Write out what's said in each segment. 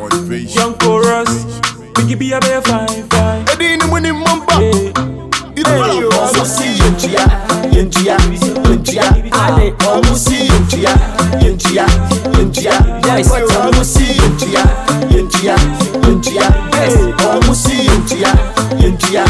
Motivation. Young chorus, Biggie be a bear fine. Edini muni mamba. Hey, almost see Yentia. I almost see Yentia. Yes, almost see Yentia. Yes, almost see Yentia.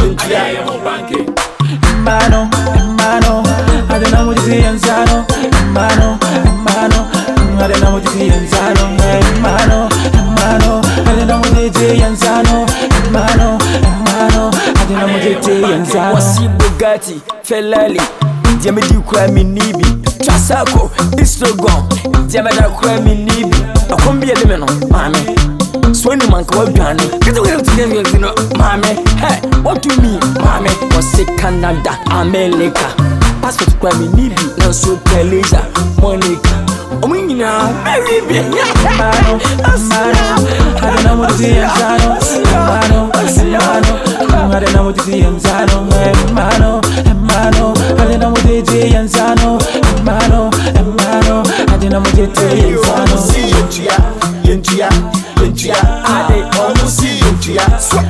Mano, I don't know what you see and Zano. Mano, I don't know what you see and Zano. Mano, I don't know what you see and Zano. Mano, I don't know what you see and Zano. What's your Bugatti, Ferrari? Diamedi kwa minibi, Chasako, Istrogon, Diameda kwa minibi. Akombia de meno, mame. Swing man kwa gani. Get away to them, you know, mame. Hey, what do you mean, mame? Was Canada, America. Passport kwa minibi, na so Teresa, Monica. Omina, very big. Mano, I don't know what you see and Zano. Mano, I don't know what you see and Zano. Mano, I don't know what you see and Zano. Mano, I don't know what you see and Zano. Yentia. I almost see Yentia.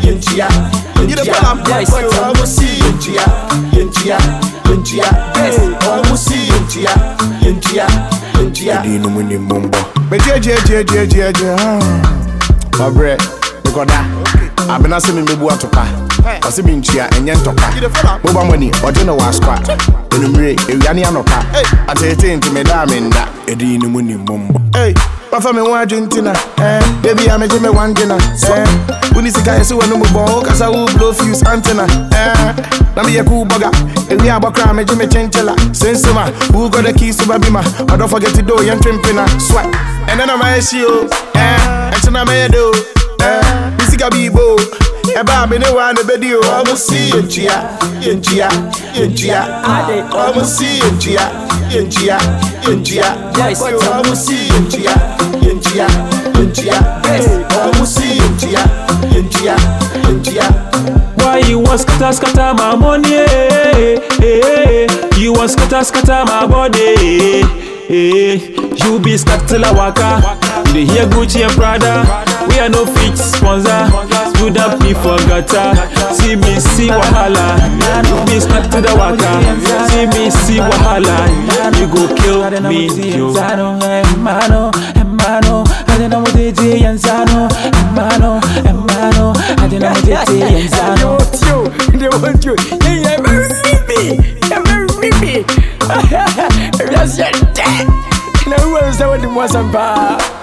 Yes, almost see Yentia. Yes, almost see Yentia. Edini muni mamba. Me je. My bread. Nikoda. Abena se me mebu atopa. Ose bi ntua enye ntoka. Boba money, oje no waskwa. Enumre, ewiane anopa. Atete nti me da me nda. Edini muni mamba. Hey. Papa me wa Argentina, baby I me me one dinner, Uni sika yesu wenu mubo, kasa wu blow fuse antenna, Na me ye cool bugger, we are bakra me chenchela, Sensima, who got the keys to babima, I don't forget to do yan trimpina, swat, and then I'm a shio, and so I'm a do, Nisika bibo, Eba me no one bedio, almost see Yentia, I almost see Yentia, yes, almost see Yentia. Yes, almost see Yentia. Why you want scatter my money? You want scatter my body? You be scatter la waka. You dey hear Gucci and Prada. We are no fit sponsor. Stood up before gata. CBC wahala. You be scatter the waka. CBC wahala. You go kill me, yo. Mano, I don't know what they do, and Zano. Mano, I don't know what they do, and Zano. They want you. Yeah, very mimi. That's your dad. No one is the one who wants a bar.